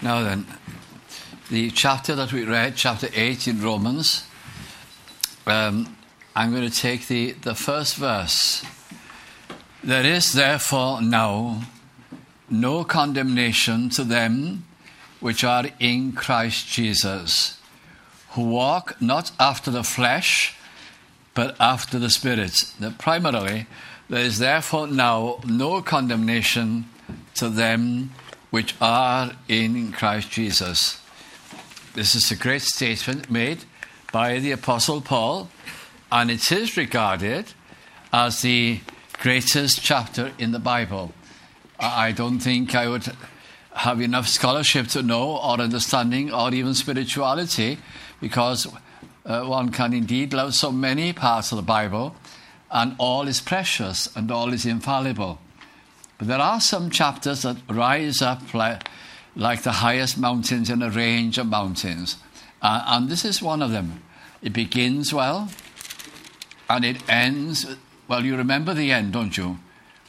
Now then, the chapter that we read, chapter 8 in Romans, I'm going to take the first verse. There is therefore now no condemnation to them which are in Christ Jesus, who walk not after the flesh, but after the Spirit. That primarily, there is therefore now no condemnation to them which are in Christ Jesus. This is a great statement made by the Apostle Paul, and it is regarded as the greatest chapter in the Bible. I don't think I would have enough scholarship to know or understanding or even spirituality, because one can indeed love so many parts of the Bible, and all is precious and all is infallible. But there are some chapters that rise up like the highest mountains in a range of mountains. And this is one of them. It begins well, and it ends. Well, you remember the end, don't you?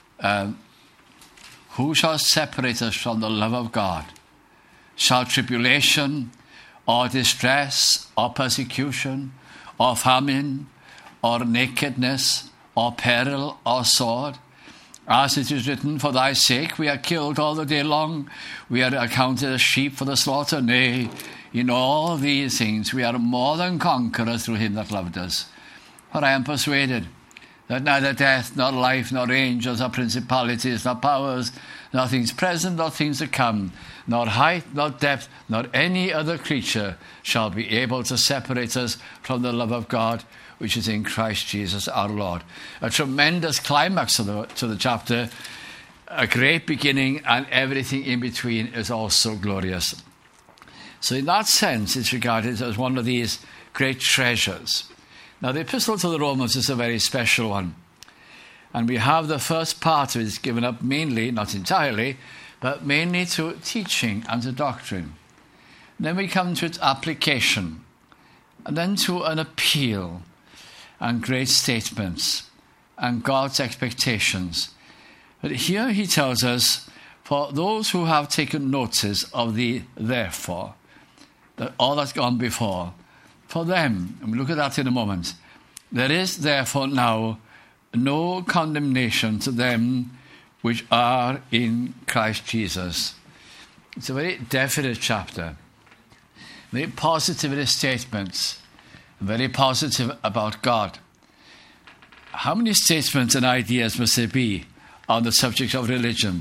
Who shall separate us from the love of God? Shall tribulation, or distress, or persecution, or famine, or nakedness, or peril, or sword? As it is written, for thy sake we are killed all the day long. We are accounted as sheep for the slaughter. Nay, in all these things we are more than conquerors through him that loved us. For I am persuaded that neither death, nor life, nor angels, nor principalities, nor powers, nor things present, nor things to come, nor height, nor depth, nor any other creature shall be able to separate us from the love of God, which is in Christ Jesus our Lord. A tremendous climax to the chapter, a great beginning, and everything in between is also glorious. So in that sense, it's regarded as one of these great treasures. Now, the Epistle to the Romans is a very special one. And we have the first part of it is given up mainly, not entirely, but mainly to teaching and to doctrine. Then we come to its application, and then to an appeal, and great statements, and God's expectations. But here he tells us, for those who have taken notice of the therefore, that all that's gone before, for them, and we'll look at that in a moment, there is therefore now no condemnation to them which are in Christ Jesus. It's a very definite chapter, very positive in its statements, very positive about God. How many statements and ideas must there be on the subject of religion?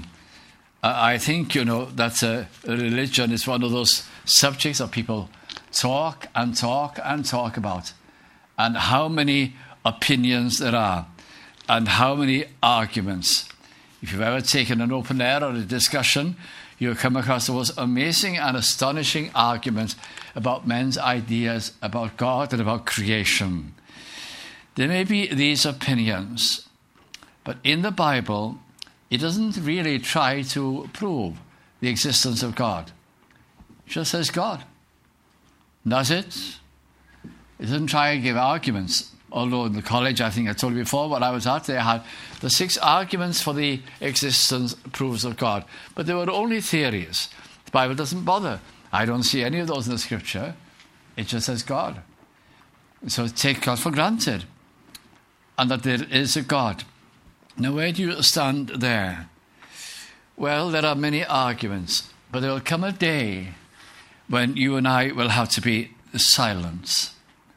I think, that religion is one of those subjects that people talk and talk and talk about. And how many opinions there are, and how many arguments. If you've ever taken an open air or a discussion, you'll come across the most amazing and astonishing arguments about men's ideas about God and about creation. There may be these opinions, but in the Bible, it doesn't really try to prove the existence of God. It just says God. Does it? It doesn't try to give arguments. Although in the college, I think I told you before, when I was at, they had the 6 arguments for the existence proofs of God. But they were only theories. The Bible doesn't bother. I don't see any of those in the Scripture. It just says God. So take God for granted, and that there is a God. Now, where do you stand there? Well, there are many arguments, but there will come a day when you and I will have to be silent.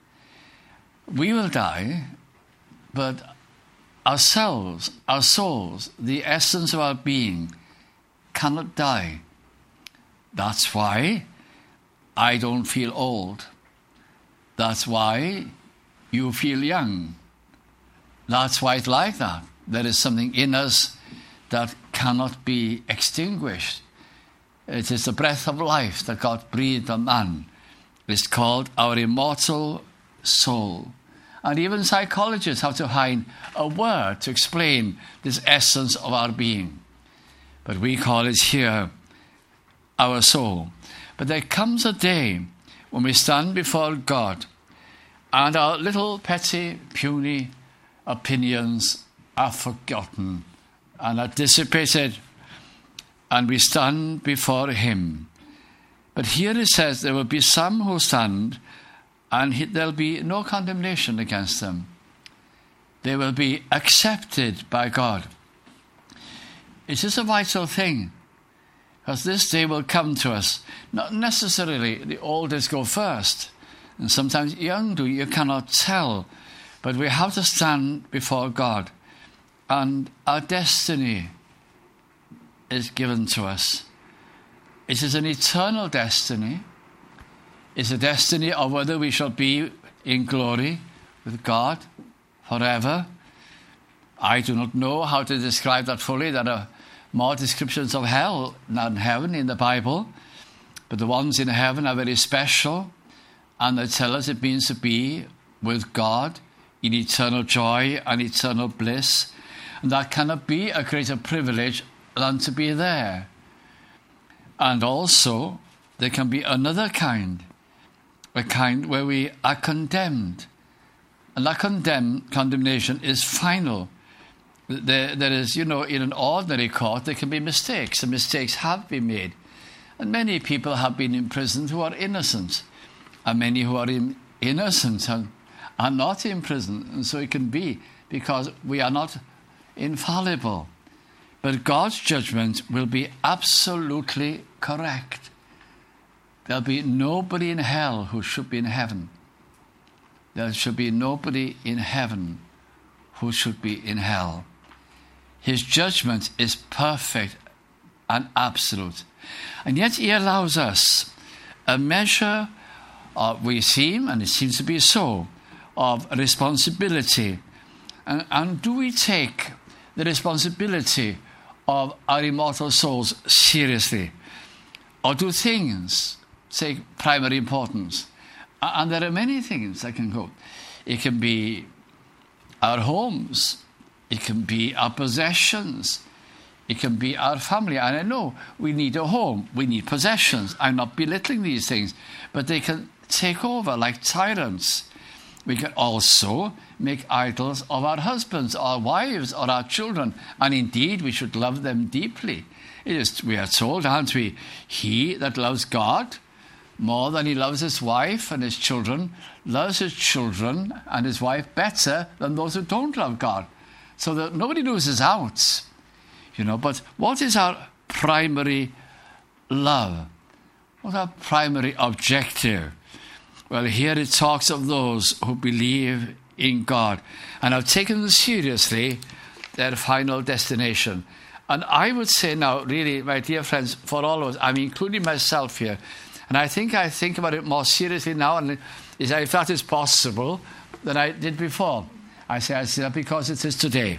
We will die, but ourselves, our souls, the essence of our being, cannot die. That's why I don't feel old. That's why you feel young. That's why it's like that. There is something in us that cannot be extinguished. It is the breath of life that God breathed on man. It's called our immortal soul. And even psychologists have to find a word to explain this essence of our being. But we call it here our soul. But there comes a day when we stand before God, and our little petty, puny opinions are forgotten and are dissipated, and we stand before him. But here it says there will be some who stand, and there'll be no condemnation against them. They will be accepted by God. It's just a vital thing, because this day will come to us. Not necessarily the oldest go first, and sometimes young do, you cannot tell. But we have to stand before God, and our destiny is given to us. It is an eternal destiny. It's a destiny of whether we shall be in glory with God forever. I do not know how to describe that fully. There are more descriptions of hell than heaven in the Bible, but the ones in heaven are very special, and they tell us it means to be with God in eternal joy and eternal bliss. And that cannot be a greater privilege than to be there. And also, there can be another kind, a kind where we are condemned. And that condemnation is final. There is, in an ordinary court, there can be mistakes, and mistakes have been made. And many people have been imprisoned who are innocent, and many who are innocent are not in prison. And so it can be, because we are not infallible. But God's judgment will be absolutely correct. There'll be nobody in hell who should be in heaven. There should be nobody in heaven who should be in hell. His judgment is perfect and absolute. And yet he allows us a measure of, we seem, and it seems to be so, of responsibility. And do we take the responsibility of our immortal souls seriously? Or do things take primary importance? And there are many things that can go. It can be our homes. It can be our possessions. It can be our family. And I know we need a home. We need possessions. I'm not belittling these things. But they can take over like tyrants. We can also make idols of our husbands, our wives, or our children. And indeed, we should love them deeply. We are told, aren't we? He that loves God more than he loves his wife and his children, loves his children and his wife better than those who don't love God. So that nobody loses out. But what is our primary love? What's our primary objective? Well, here it talks of those who believe in God and have taken seriously their final destination. And I would say now, really, my dear friends, for all of us, I'm including myself here, and I think about it more seriously now, and if that is possible, than I did before. I say that because it is today.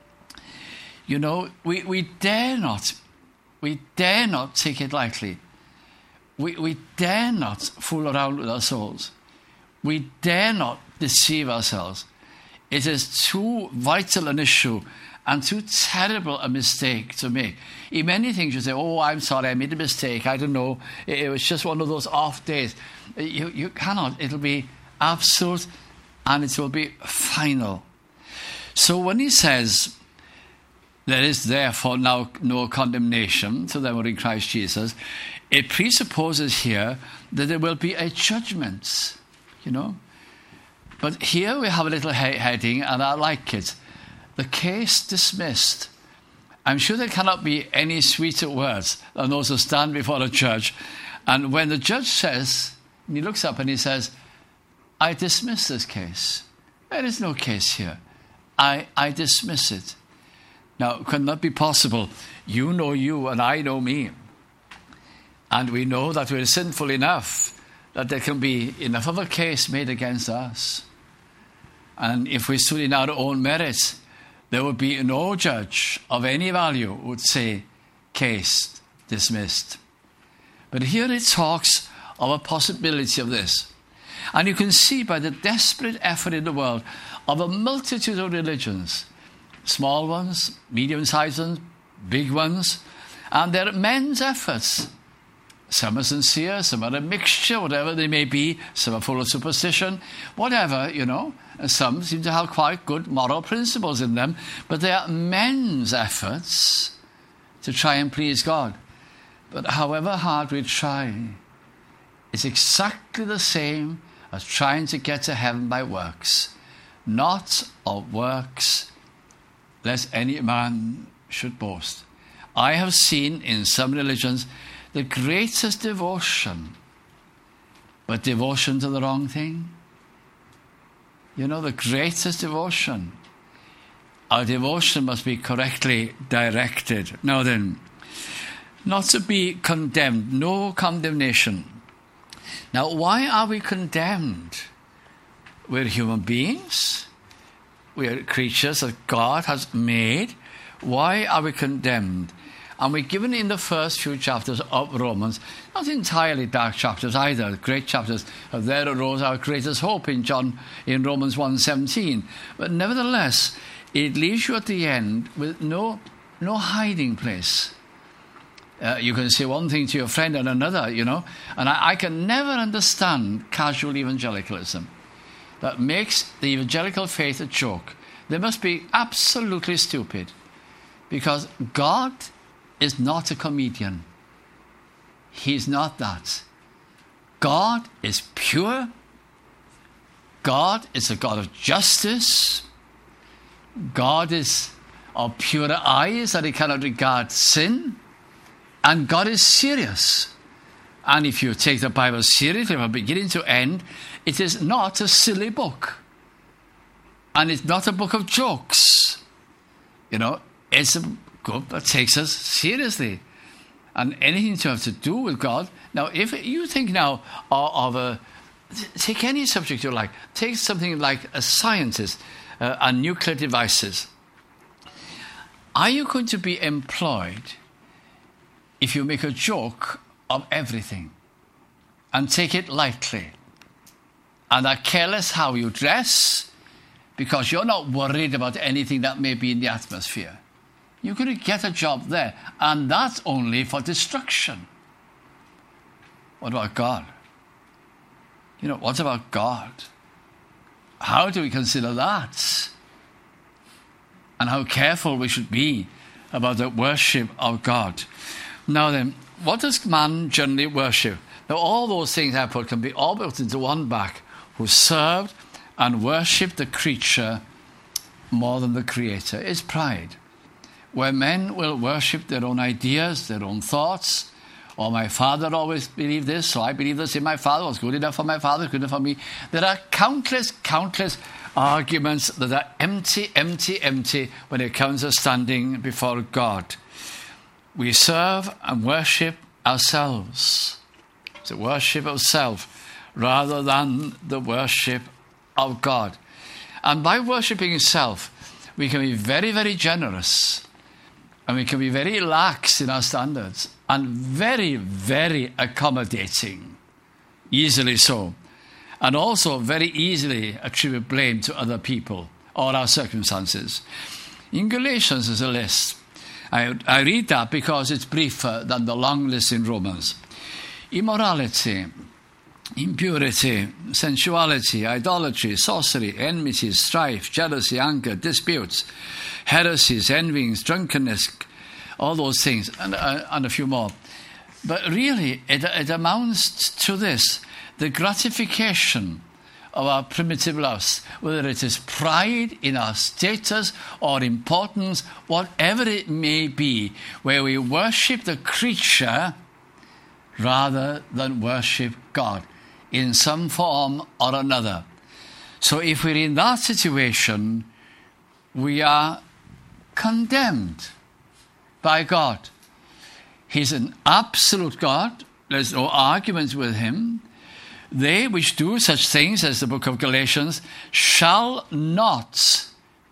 We dare not take it lightly. We dare not fool around with our souls. We dare not deceive ourselves. It is too vital an issue and too terrible a mistake to make. In many things you say, I'm sorry, I made a mistake, I don't know, it was just one of those off days. You cannot. It'll be absolute and it will be final. So when he says, there is therefore now no condemnation to them who are in Christ Jesus, it presupposes here that there will be a judgment, But here we have a little heading, and I like it. The case dismissed. I'm sure there cannot be any sweeter words than those who stand before a judge. And when the judge says, and he looks up and he says, I dismiss this case. There is no case here. I dismiss it. Now, can that be possible? You know you and I know me. And we know that we're sinful enough that there can be enough of a case made against us. And if we stood in our own merit, there would be no judge of any value who would say, case dismissed. But here it talks of a possibility of this. And you can see by the desperate effort in the world of a multitude of religions, small ones, medium-sized ones, big ones, and they're men's efforts. Some are sincere, some are a mixture, whatever they may be. Some are full of superstition, whatever, And some seem to have quite good moral principles in them. But they are men's efforts to try and please God. But however hard we try, is exactly the same as trying to get to heaven by works. Not of works, lest any man should boast. I have seen in some religions the greatest devotion, but devotion to the wrong thing. You know, the greatest devotion. Our devotion must be correctly directed. Now then, not to be condemned, no condemnation. Now, why are we condemned? We're human beings. We're creatures that God has made. Why are we condemned? And we're given in the first few chapters of Romans, not entirely dark chapters either, great chapters. Of there arose our greatest hope in Romans 1:17. But nevertheless, it leaves you at the end with no hiding place. You can say one thing to your friend and another, you know. And I can never understand casual evangelicalism that makes the evangelical faith a joke. They must be absolutely stupid, because God is not a comedian. He's not that. God is pure. God is a God of justice. God is of purer eyes that he cannot regard sin. And God is serious. And if you take the Bible seriously from beginning to end, it is not a silly book. And it's not a book of jokes. You know, it's a book that takes us seriously. And anything to have to do with God. Now, if you think now of take any subject you like. Take something like a scientist and nuclear devices. Are you going to be employed if you make a joke of everything and take it lightly and are careless how you dress because you're not worried about anything that may be in the atmosphere? You're going to get a job there, and that's only for destruction. What about God? You know, what about God? How do we consider that? And how careful we should be about the worship of God. Now then, what does man generally worship? Now, all those things I put can be all put into one bag: who served and worshipped the creature more than the Creator. It's pride. Where men will worship their own ideas, their own thoughts. Or my father always believed this, so I believe this in my father. What's good enough for my father, good enough for me. There are countless arguments that are empty when it comes to standing before God. We serve and worship ourselves. It's the worship of self rather than the worship of God. And by worshipping self, we can be very, very generous. And we can be very lax in our standards. And very, very accommodating. Easily so. And also very easily attribute blame to other people or our circumstances. In Galatians there's a list. I read that because it's briefer than the long list in Romans. Immorality, impurity, sensuality, idolatry, sorcery, enmity, strife, jealousy, anger, disputes, heresies, envyings, drunkenness, all those things, and a few more. But really, it amounts to this: the gratification of our primitive lusts, whether it is pride in our status or importance, whatever it may be, where we worship the creature rather than worship God in some form or another. So if we're in that situation, we are condemned by God. He's an absolute God. There's no arguments with him. They which do such things, as the book of Galatians, shall not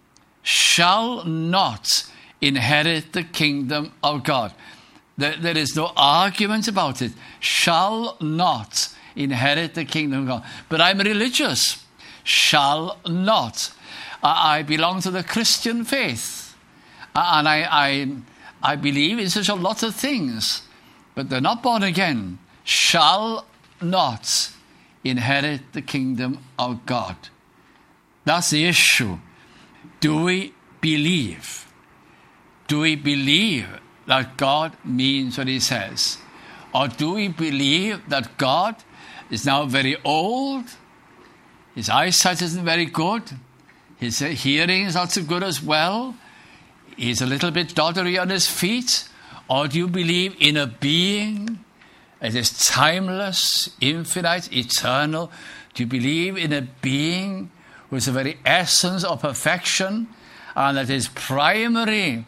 inherit the kingdom of God. There is no argument about it. Shall not inherit the kingdom of God. But I'm religious. Shall not. I belong to the Christian faith. And I believe in such a lot of things. But they're not born again. Shall not inherit the kingdom of God. That's the issue. Do we believe? Do we believe that God means what he says? Or do we believe that God is now very old. His eyesight isn't very good. His hearing is not so good as well. He's a little bit doddery on his feet. Or do you believe in a being that is timeless, infinite, eternal? Do you believe in a being who is the very essence of perfection and that his primary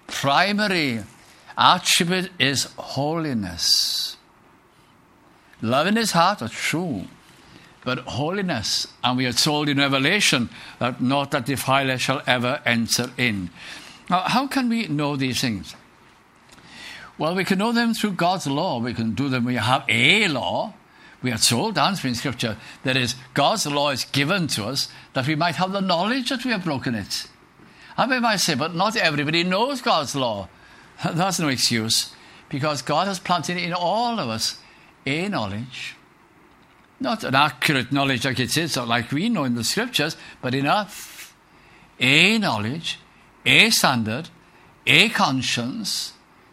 attribute is holiness? Love in his heart are true, but holiness, and we are told in Revelation that not that defiler shall ever enter in. Now, how can we know these things? Well, we can know them through God's law. We can do them. We have a law. We are told, answering Scripture, that is, God's law is given to us that we might have the knowledge that we have broken it. And we might say, but not everybody knows God's law. That's no excuse, because God has planted in all of us a knowledge. Not an accurate knowledge like it is, or like we know in the Scriptures, but enough. A knowledge, a standard, a conscience,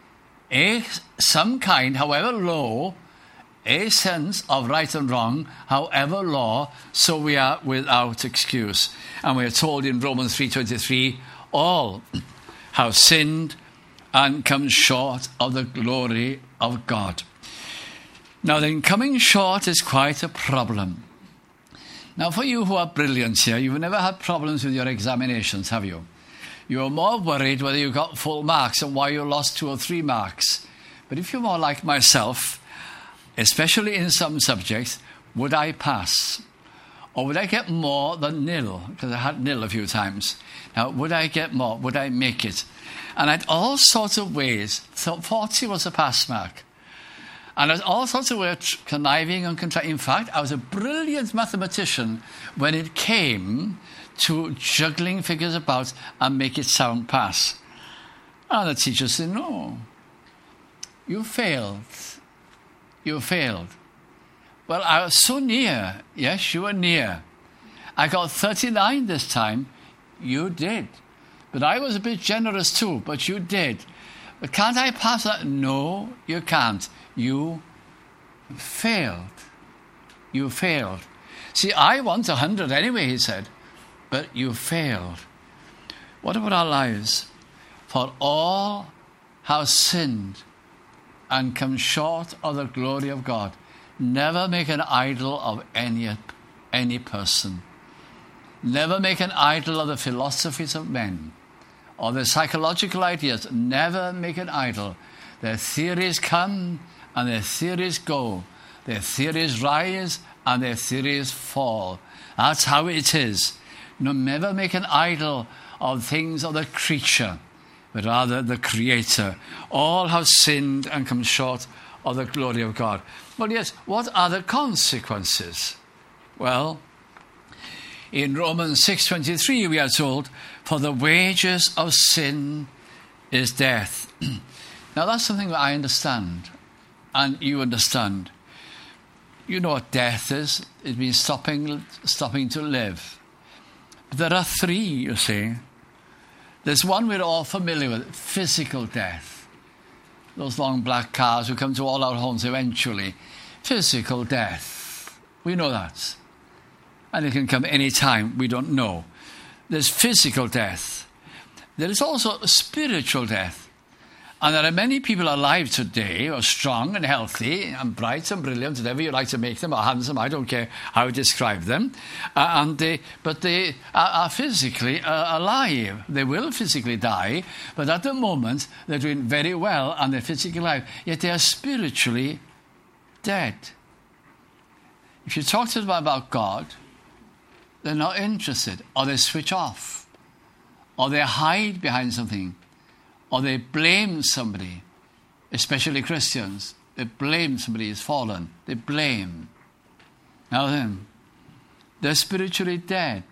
some kind, however low, a sense of right and wrong, however low, so we are without excuse. And we are told in Romans 3:23, all have sinned and come short of the glory of God. Now then, coming short is quite a problem. Now for you who are brilliant here, you've never had problems with your examinations, have you? You're more worried whether you got full marks and why you lost 2 or 3 marks. But if you're more like myself, especially in some subjects, would I pass? Or would I get more than nil? Because I had nil a few times. Now, would I get more? Would I make it? And I had all sorts of ways. So 40 was a pass mark. And I had all sorts of ways conniving and contriving. In fact, I was a brilliant mathematician when it came to juggling figures about and make it sound pass. And the teacher said, no, you failed. You failed. Well, I was so near. Yes, you were near. I got 39 this time. You did. But I was a bit generous too, but you did. But can't I pass that? No, you can't. You failed. You failed. See, I want 100 anyway, he said. But you failed. What about our lives? For all have sinned and come short of the glory of God. Never make an idol of any person. Never make an idol of the philosophies of men or the psychological ideas. Never make an idol. Their theories come and their theories go. Their theories rise and their theories fall. That's how it is. Never make an idol of things of the creature, but rather the Creator. All have sinned and come short of the glory of God. Well, yes, what are the consequences? Well, in Romans 6:23 we are told, for the wages of sin is death. Now that's something that I understand, and you understand. You know what death is. It means stopping to live. But there are 3, you see. There's one we're all familiar with, physical death. Those long black cars who come to all our homes eventually. Physical death. We know that. And it can come any time, we don't know. There's physical death. There is also spiritual death. And there are many people alive today who are strong and healthy and bright and brilliant, whatever you like to make them, or handsome, I don't care how you describe them. But they are physically alive. They will physically die, but at the moment they're doing very well and they're physically alive. Yet they are spiritually dead. If you talk to them about God, they're not interested, or they switch off, or they hide behind something, or they blame somebody, especially Christians. They blame somebody who's fallen. They blame. Now then, they're spiritually dead.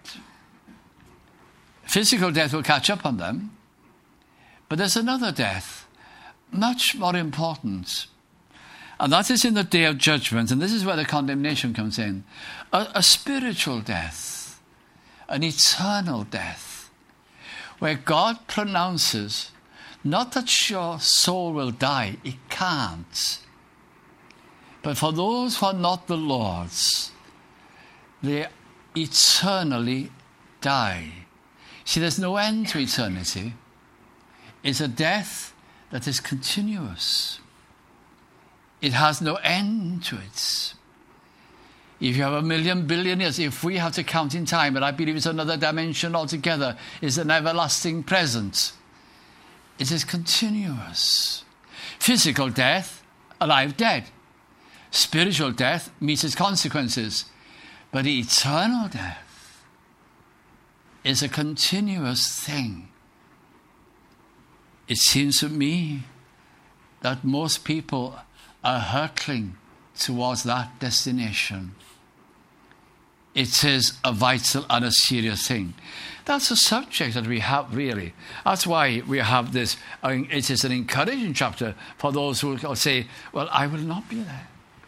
Physical death will catch up on them, but there's another death, much more important. And that is in the day of judgment, and this is where the condemnation comes in. A spiritual death, an eternal death, where God pronounces not that your soul will die, it can't. But for those who are not the Lord's, they eternally die. See, there's no end to eternity. It's a death that is continuous. It has no end to it. If you have 1 million billion years, if we have to count in time, but I believe it's another dimension altogether, it's an everlasting present. It is continuous. Physical death, alive, dead. Spiritual death meets its consequences. But eternal death is a continuous thing. It seems to me that most people are hurtling towards that destination. It is a vital and a serious thing. That's a subject that we have, really. That's why we have this. It is an encouraging chapter for those who say, well, I will not be there.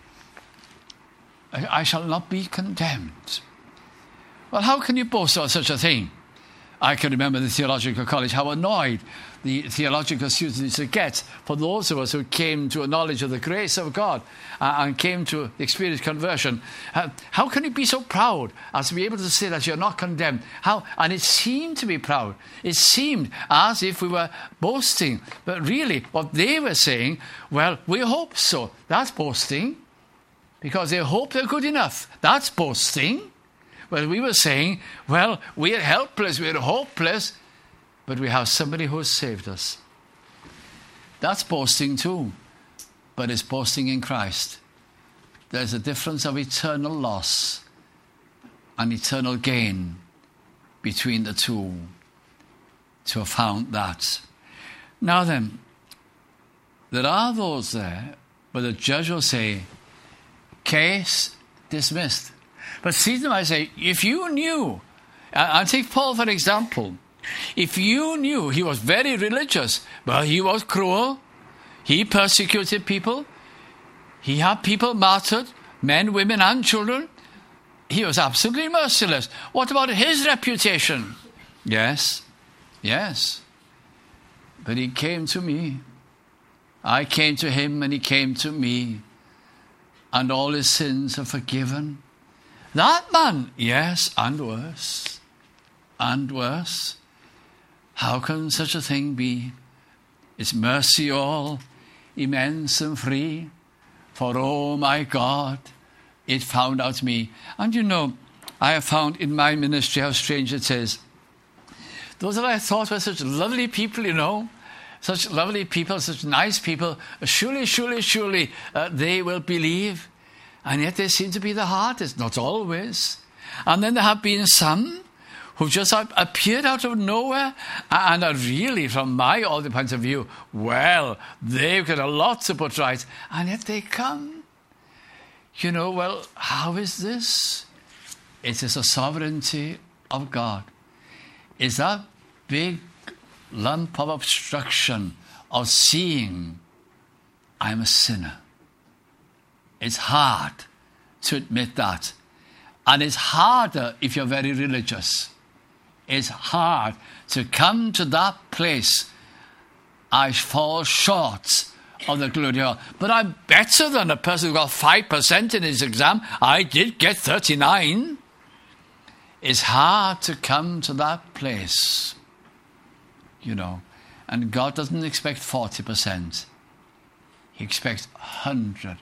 I shall not be condemned. Well, how can you boast of such a thing? I can remember in the theological college how annoyed the theological students used to get for those of us who came to a knowledge of the grace of God and came to experience conversion. How can you be so proud as to be able to say that you're not condemned? How? And it seemed to be proud. It seemed as if we were boasting. But really, what they were saying, well, we hope so. That's boasting. Because they hope they're good enough. That's boasting. Well, we were saying, well, we're helpless, we're hopeless, but we have somebody who has saved us. That's boasting too, but it's boasting in Christ. There's a difference of eternal loss and eternal gain between the two, to have found that. Now then, there are those there where the judge will say, case dismissed. But see them, I say, if you knew, I'll take Paul for example. If you knew he was very religious, but he was cruel, he persecuted people, he had people martyred, men, women, and children, he was absolutely merciless. What about his reputation? Yes. But he came to me. I came to him and he came to me. And all his sins are forgiven. That man, yes, and worse. And worse. How can such a thing be? Is mercy all, immense and free? For, oh my God, it found out me. And you know, I have found in my ministry how strange it is. Those that I thought were such lovely people, you know, such lovely people, such nice people, surely they will believe. And yet they seem to be the hardest, not always. And then there have been some who just appeared out of nowhere and are really, from my all the points of view, well, they've got a lot to put right. And yet they come. You know, well, how is this? It is the sovereignty of God. It's that big lump of obstruction of seeing I'm a sinner. It's hard to admit that. And it's harder if you're very religious. It's hard to come to that place. I fall short of the glory of God. But I'm better than a person who got 5% in his exam. I did get 39. It's hard to come to that place. You know. And God doesn't expect 40%. He expects 100%.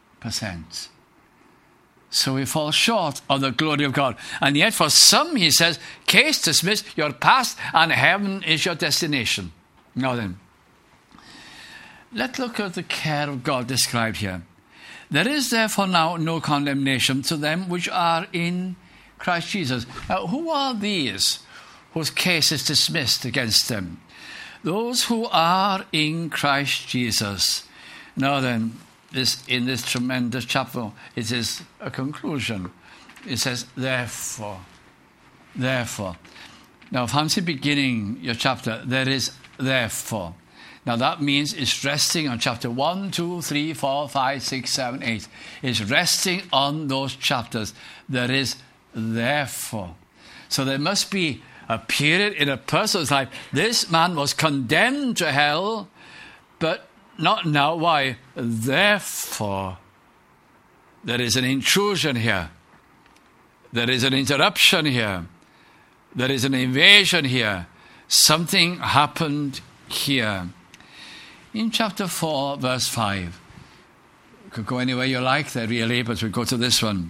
So we fall short of the glory of God. And yet for some, he says, case dismissed, you're past and heaven is your destination. Now then, let's look at the care of God described here. There is therefore now no condemnation to them which are in Christ Jesus. Now, who are these whose case is dismissed against them? Those who are in Christ Jesus. Now then, in this tremendous chapter, it is a conclusion. It says, therefore. Now, fancy beginning your chapter, there is therefore. Now, that means it's resting on chapter 1, 2, 3, 4, 5, 6, 7, 8. It's resting on those chapters. There is therefore. So there must be a period in a person's life. This man was condemned to hell, but not now. Why? Therefore, There is an intrusion here. There is an interruption here. There is an invasion here. Something happened here. In chapter 4, verse 5. You could go anywhere you like there, really, but we go to this one.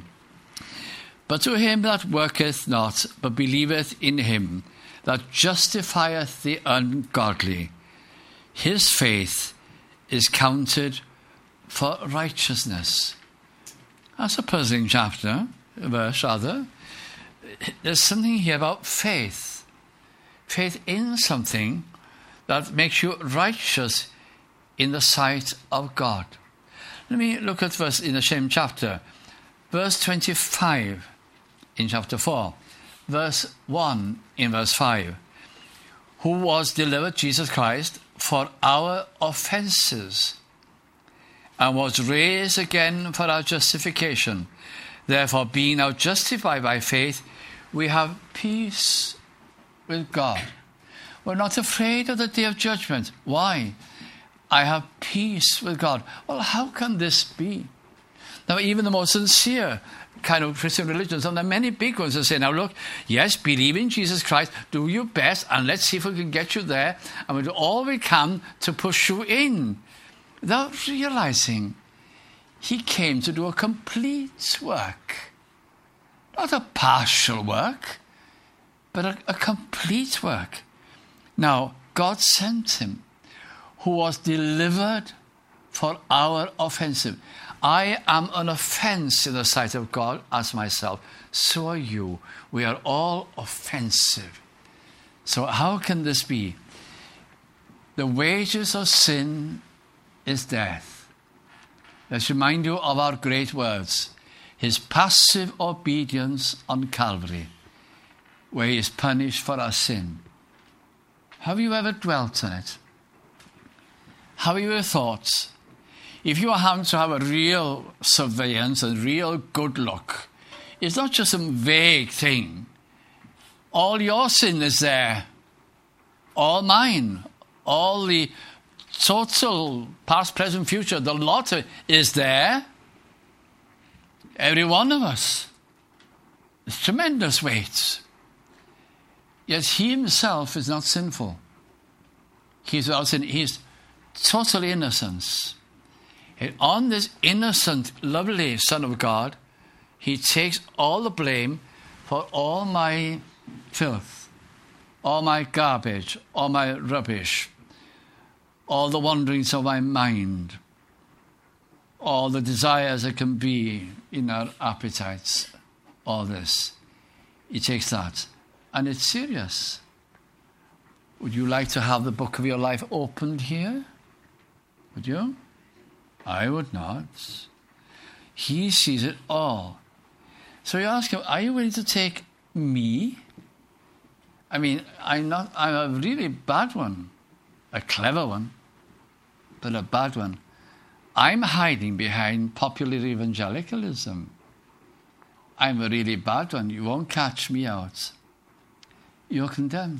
But to him that worketh not, but believeth in him that justifieth the ungodly, his faith is counted for righteousness. That's a puzzling chapter, verse rather. There's something here about faith. Faith in something that makes you righteous in the sight of God. Let me look at verse in the same chapter. Verse 25 in chapter 4. Verse 1 in verse 5. Who was delivered, Jesus Christ, for our offences, and was raised again for our justification. Therefore, being now justified by faith, we have peace with God. We're not afraid of the day of judgment. Why? I have peace with God. Well, how can this be? Now, even the most sincere kind of Christian religions, and there are many big ones that say, now look, yes, believe in Jesus Christ, do your best, and let's see if we can get you there, and we'll do all we can to push you in, without realizing he came to do a complete work. Not a partial work, but a complete work. Now, God sent him, who was delivered for our offensive. I am an offense in the sight of God as myself. So are you. We are all offensive. So how can this be? The wages of sin is death. Let's remind you of our great words. His passive obedience on Calvary, where he is punished for our sin. Have you ever dwelt on it? Have you ever thought, if you are having to have a real surveillance, a real good look, it's not just some vague thing. All your sin is there. All mine. All the total past, present, future, the lot is there. Every one of us. It's tremendous weight. Yet he himself is not sinful. He's without sin. He's total innocence. And on this innocent, lovely Son of God, he takes all the blame for all my filth, all my garbage, all my rubbish, all the wanderings of my mind, all the desires that can be in our appetites, all this. He takes that. And it's serious. Would you like to have the book of your life opened here? Would you? I would not. He sees it all. So you ask him, are you willing to take me? I mean, I'm a really bad one. A clever one, but a bad one. I'm hiding behind popular evangelicalism. I'm a really bad one. You won't catch me out. You're condemned.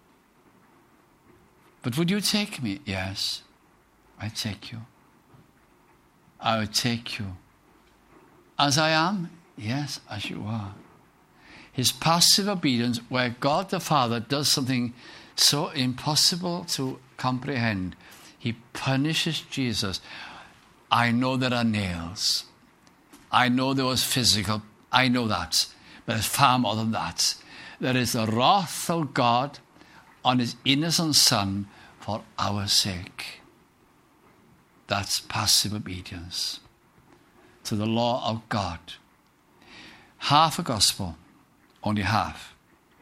But would you take me? Yes, I'd take you. I would take you. As I am? Yes, as you are. His passive obedience, where God the Father does something so impossible to comprehend. He punishes Jesus. I know there are nails. I know there was physical. I know that. But it's far more than that. There is the wrath of God on his innocent Son for our sake. That's passive obedience to the law of God. Half a gospel, only half.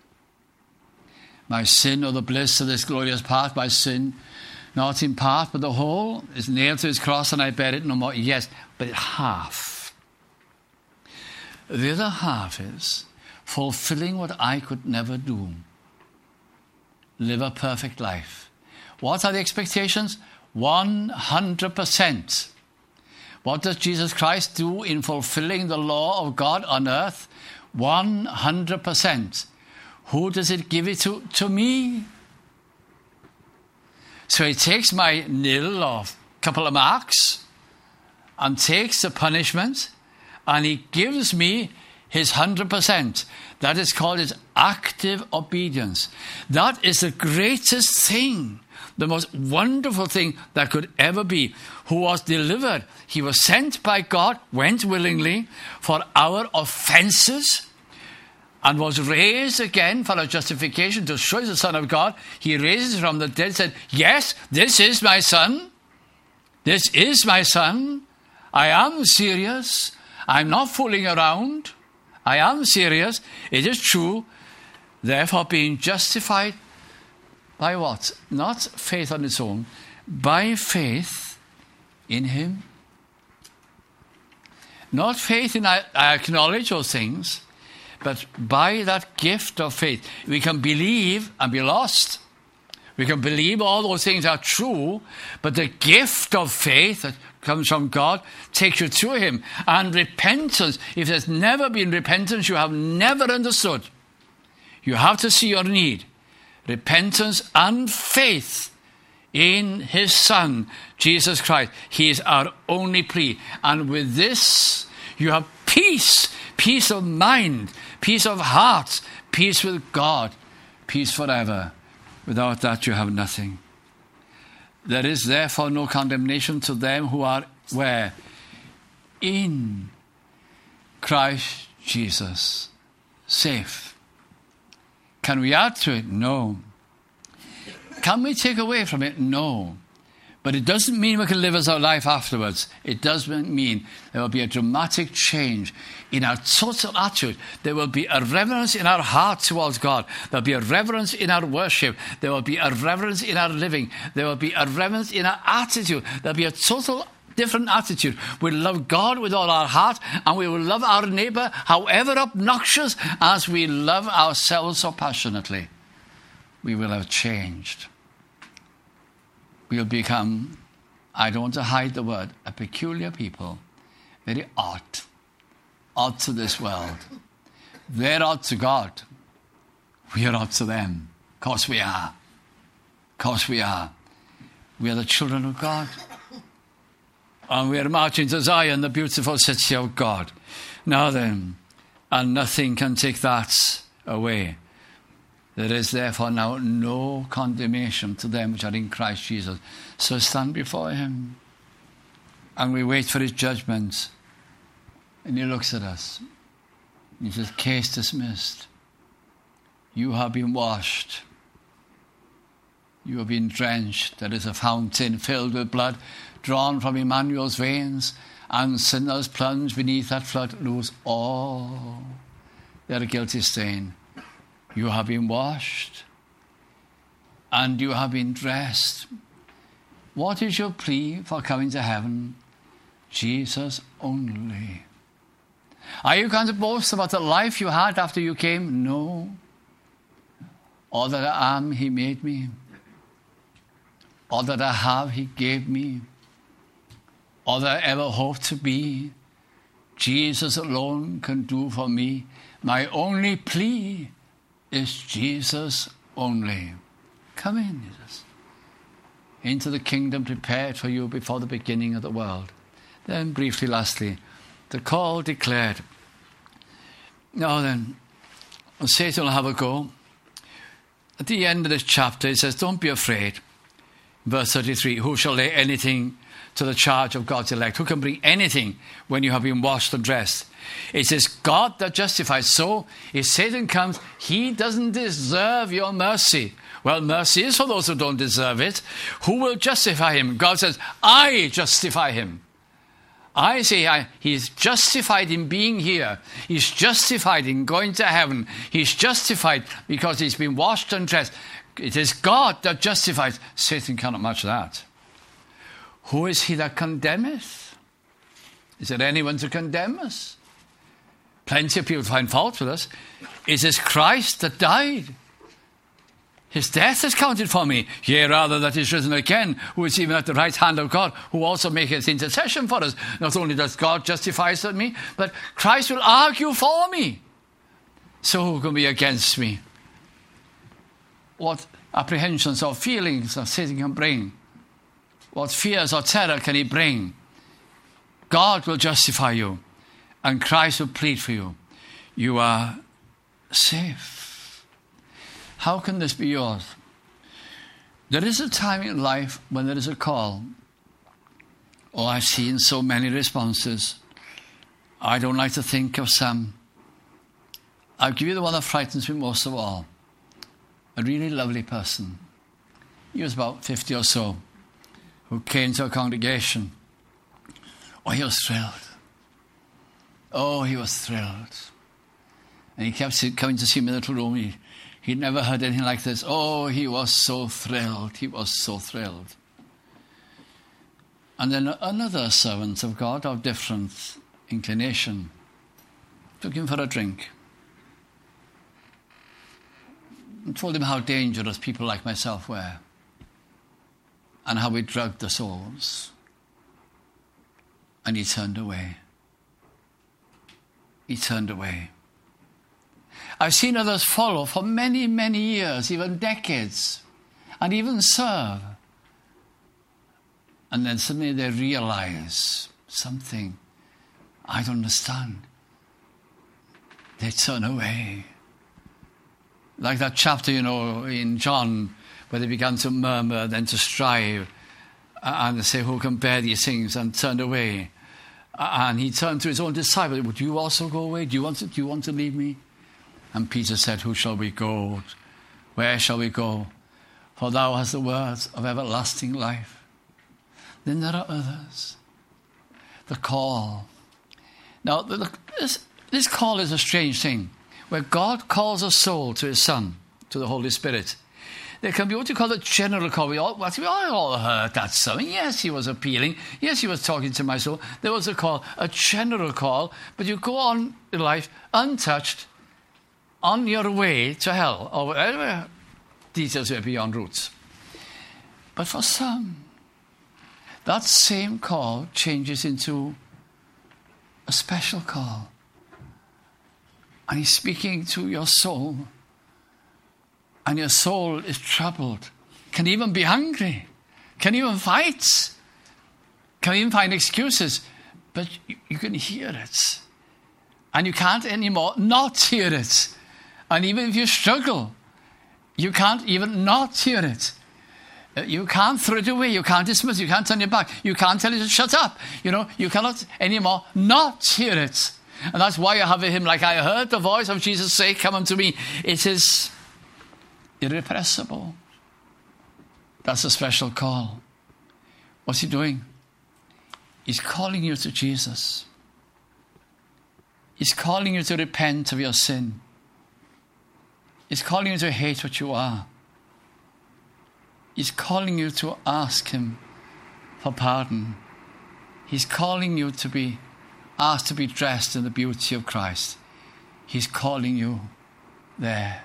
My sin, or the bliss of this glorious part, my sin, not in part, but the whole, is nailed to his cross, and I bear it no more. Yes, but half. The other half is fulfilling what I could never do. Live a perfect life. What are the expectations? 100%. What does Jesus Christ do in fulfilling the law of God on earth? 100%. Who does it give it to? To me. So he takes my nil or couple of marks and takes the punishment and he gives me his 100%. That is called his active obedience. That is the greatest thing, the most wonderful thing that could ever be. Who was delivered. He was sent by God, went willingly for our offenses, and was raised again for our justification to show the Son of God. He raises from the dead, said, yes, this is my Son. This is my Son. I am serious. I'm not fooling around. I am serious. It is true. Therefore, being justified by what? Not faith on its own. By faith in him. Not faith in I acknowledge those things, but by that gift of faith. We can believe and be lost. We can believe all those things are true, but the gift of faith that comes from God takes you to him. And repentance, if there's never been repentance, you have never understood. You have to see your need. Repentance and faith in his Son, Jesus Christ. He is our only plea. And with this, you have peace, peace of mind, peace of heart, peace with God, peace forever. Without that, you have nothing. There is therefore no condemnation to them who are where? In Christ Jesus. Safe. Can we add to it? No. Can we take away from it? No. But it doesn't mean we can live as our life afterwards. It doesn't mean there will be a dramatic change in our total attitude. There will be a reverence in our heart towards God. There will be a reverence in our worship. There will be a reverence in our living. There will be a reverence in our attitude. There will be a total different attitude. We'll love God with all our heart, and we will love our neighbour, however obnoxious, as we love ourselves so passionately. We will have changed. We'll become, I don't want to hide the word, a peculiar people, very odd to this world. They're odd to God. We are odd to them. Of course we are. Of course we are. We are the children of God. And we are marching to Zion, the beautiful city of God. Now then, and nothing can take that away. There is therefore now no condemnation to them which are in Christ Jesus. So stand before him. And we wait for his judgment. And he looks at us. He says, case dismissed. You have been washed. You have been drenched. There is a fountain filled with blood drawn from Emmanuel's veins. And sinners plunge beneath that flood lose all their guilty stain. You have been washed and you have been dressed. What is your plea for coming to heaven? Jesus only. Are you going to boast about the life you had after you came? No. All that I am, he made me. All that I have, he gave me. All that I ever hoped to be, Jesus alone can do for me. My only plea is Jesus only. Come in, Jesus, into the kingdom prepared for you before the beginning of the world. Then briefly, lastly, the call declared. Now then, Satan will have a go. At the end of this chapter, it says, don't be afraid. Verse 33, who shall lay anything to the charge of God's elect? Who can bring anything when you have been washed and dressed? It says God that justifies. So if Satan comes, he doesn't deserve your mercy. Well, mercy is for those who don't deserve it. Who will justify him? God says, I justify him. I say he's justified in being here. He's justified in going to heaven. He's justified because he's been washed and dressed. It is God that justifies. Satan cannot match that. Who is he that condemneth? Is there anyone to condemn us? Plenty of people find fault with us. It is Christ that died. His death is counted for me. Yea, rather that is risen again, who is even at the right hand of God, who also maketh intercession for us. Not only does God justify me, but Christ will argue for me. So who can be against me? What apprehensions or feelings that Satan can bring? What fears or terror can he bring? God will justify you. and Christ will plead for you, you are safe. How can this be yours? There is a time in life when there is a call. Oh, I've seen so many responses. I don't like to think of some. I'll give you the one that frightens me most of all. A really lovely person. He was about 50 or so, who came to a congregation. Oh, he was thrilled. Oh, he was thrilled. And he kept coming to see me in the little room. He'd never heard anything like this. Oh, he was so thrilled. He was so thrilled. And then another servant of God of different inclination took him for a drink and told him how dangerous people like myself were and how we drugged the souls. And he turned away. He turned away. I've seen others follow for many, many years, even decades, and even serve. And then suddenly they realize something I don't understand. They turn away. Like that chapter, in John, where they began to murmur, then to strive, and they say, who can bear these things, and turned away. And he turned to his own disciples, would you also go away? Do you want to leave me? And Peter said, who shall we go? Where shall we go? For thou hast the words of everlasting life. Then there are others. The call. Now, this call is a strange thing. Where God calls a soul to his Son, to the Holy Spirit, there can be what you call a general call. We all heard that sermon. Yes, he was appealing. Yes, he was talking to my soul. There was a call, a general call. But you go on in life untouched, on your way to hell, or whatever details are beyond roots. But for some, that same call changes into a special call. And he's speaking to your soul. And your soul is troubled. Can even be hungry. Can even fight. Can even find excuses. But you can hear it. And you can't anymore not hear it. And even if you struggle, you can't even not hear it. You can't throw it away. You can't dismiss it. You can't turn your back. You can't tell it to shut up. You cannot anymore not hear it. And that's why I have a hymn like, I heard the voice of Jesus say, come unto me. It is irrepressible. That's a special call. What's he doing? He's calling you to Jesus. He's calling you to repent of your sin. He's calling you to hate what you are. He's calling you to ask him for pardon. He's calling you to be asked to be dressed in the beauty of Christ. He's calling you there.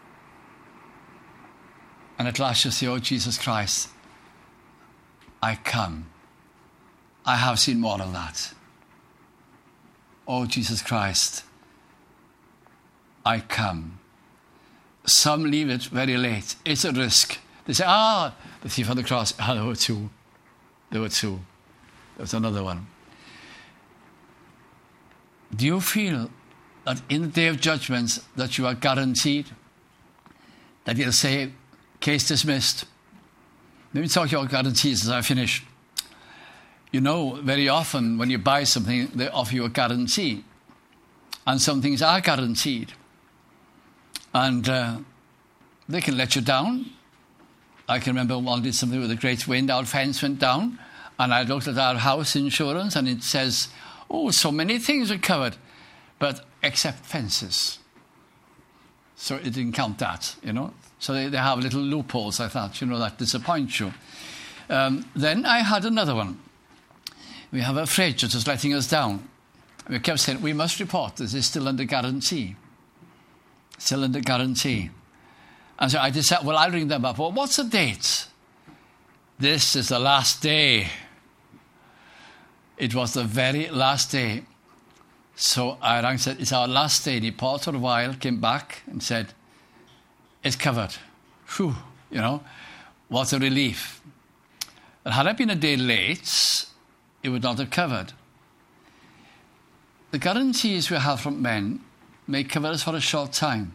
And at last you say, oh, Jesus Christ, I come. I have seen more of that. Oh, Jesus Christ, I come. Some leave it very late. It's a risk. They say, the thief on the cross. There were two. There was another one. Do you feel that in the day of judgment that you are guaranteed that he'll say, case dismissed? Let me talk about guarantees as I finish. Very often when you buy something, they offer you a guarantee. And some things are guaranteed. And they can let you down. I can remember one did something with a great wind. Our fence went down. And I looked at our house insurance and it says, so many things are covered, but except fences. So it didn't count that, So they have little loopholes, I thought, that disappoints you. Then I had another one. We have a fridge that was letting us down. We kept saying, we must report this is still under guarantee. Still under guarantee. And so I decided, I'll ring them up. Well, what's the date? This is the last day. It was the very last day. So I rang and said, it's our last day. And he paused for a while, came back and said, it's covered. Whew, what a relief. But had I been a day late, it would not have covered. The guarantees we have from men may cover us for a short time.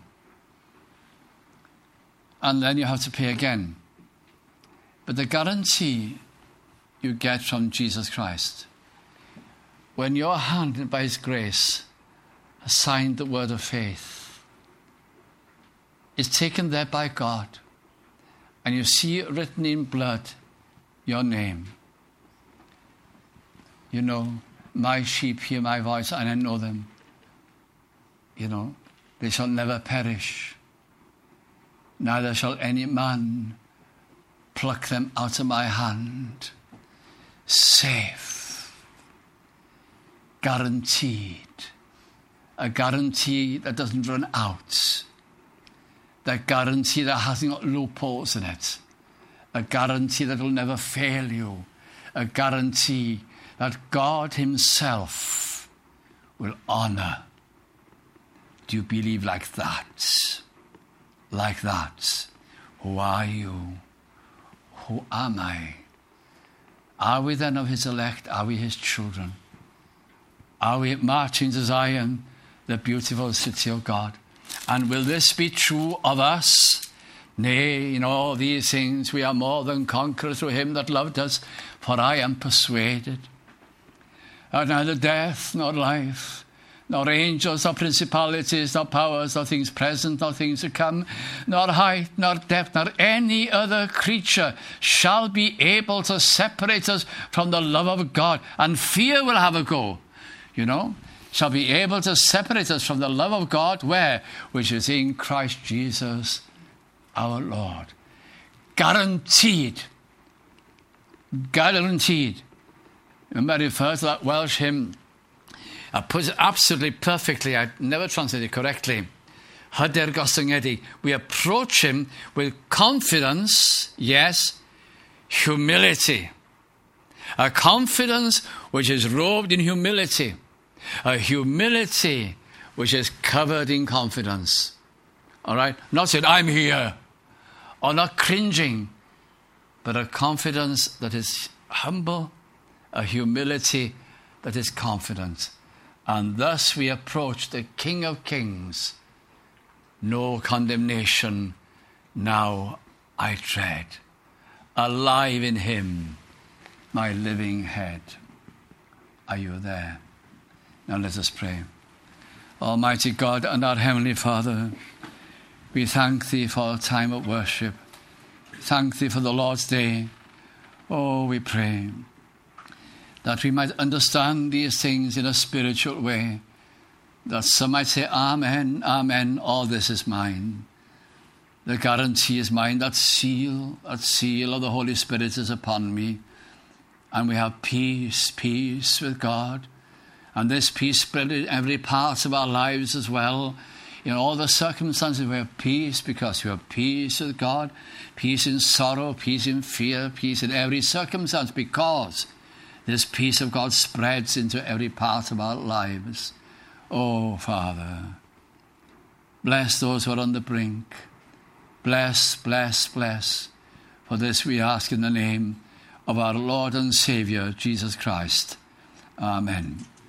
And then you have to pay again. But the guarantee you get from Jesus Christ, when your hand by his grace has signed the word of faith, is taken there by God, and you see written in blood your name. You know, my sheep hear my voice and I know them. You know, they shall never perish. Neither shall any man pluck them out of my hand. Safe. Guaranteed. A guarantee that doesn't run out. That guarantee that hasn't got loopholes in it. A guarantee that will never fail you. A guarantee that God himself will honor. Do you believe like that? Like that? Who are you? Who am I? Are we then of his elect? Are we his children? Are we marching to Zion, the beautiful city of God? And will this be true of us? Nay, in all these things we are more than conquerors through him that loved us. For I am persuaded that neither death nor life, nor angels, nor principalities, nor powers, nor things present, nor things to come, nor height, nor depth, nor any other creature shall be able to separate us from the love of God. And fear will have a go, you know, shall be able to separate us from the love of God, where? Which is in Christ Jesus our Lord. Guaranteed. Guaranteed. Remember, I refer to that Welsh hymn. I put it absolutely perfectly. I never translated it correctly. Hyder Gostyngiedig. We approach him with confidence, yes, humility. A confidence which is robed in humility. A humility which is covered in confidence. All right? Not saying, I'm here. Or not cringing. But a confidence that is humble. A humility that is confident. And thus we approach the King of Kings. No condemnation now I tread. Alive in him, my living head. Are you there? Now let us pray. Almighty God and our Heavenly Father, we thank thee for a time of worship. Thank thee for the Lord's Day. Oh, we pray that we might understand these things in a spiritual way, that some might say, Amen, Amen, all this is mine. The guarantee is mine, that seal of the Holy Spirit is upon me. And we have peace, peace with God. And this peace spread in every part of our lives as well. In all the circumstances we have peace, because we have peace with God, peace in sorrow, peace in fear, peace in every circumstance, because this peace of God spreads into every part of our lives. Oh, Father, bless those who are on the brink. Bless, bless, bless. For this we ask in the name of our Lord and Saviour, Jesus Christ. Amen.